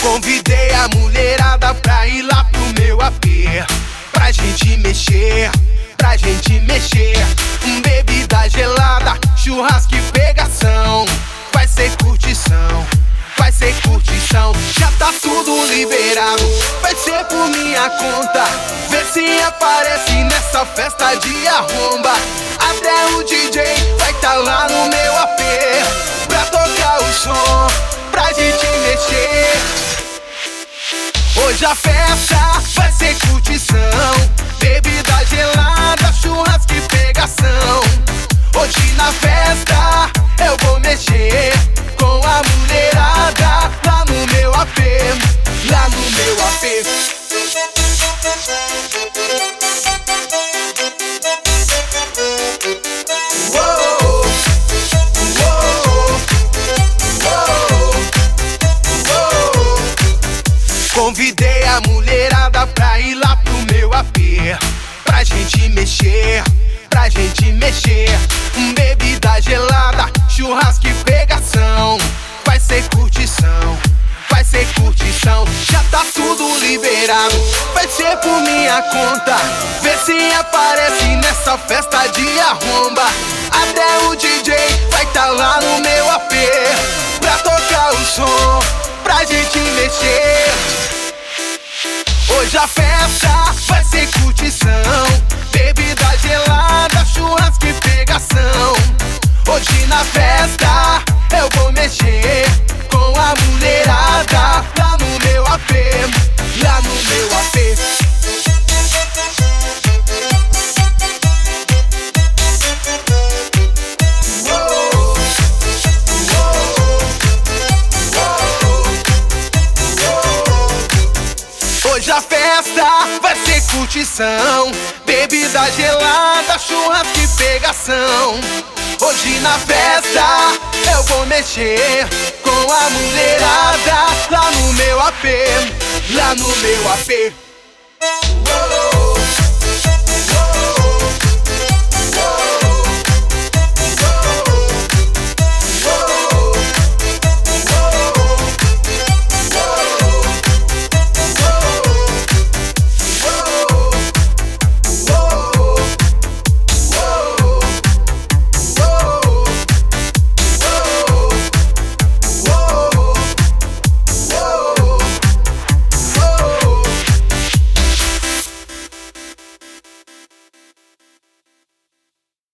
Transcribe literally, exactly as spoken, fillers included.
Convidei a mulherada pra ir lá pro meu A P, pra gente mexer, pra gente mexer. Um bebida gelada, churrasco e pegação. Vai ser curtição, vai ser curtição. Já tá tudo liberado, vai ser por minha conta. Vê se aparece nessa festa de arromba. Até o D J vai tá lá no meu A P, pra tocar o som, pra gente mexer. Hoje a festa vai ser curtição, bebida gelada, churrasco e pegação. Hoje na festa eu vou mexer com a mulherada lá no meu A P, lá no meu A P. Convidei a mulherada pra ir lá pro meu A P, pra gente mexer, pra gente mexer. Um bebida gelada, churrasco e pegação. Vai ser curtição, vai ser curtição. Já tá tudo liberado, vai ser por minha conta. Vê se aparece nessa festa de arromba. Até o D J vai tá lá no meu A P, pra tocar o som, pra gente mexer. Hoje a festa vai ser curtição, bebida gelada, churrasco e pegação. Hoje na festa eu vou mexer com a mulherada lá no meu A P, lá no meu A P. Hoje a festa vai ser curtição, bebida gelada, churrasco e pegação. Hoje na festa eu vou mexer com a mulherada lá no meu A P, lá no meu A P.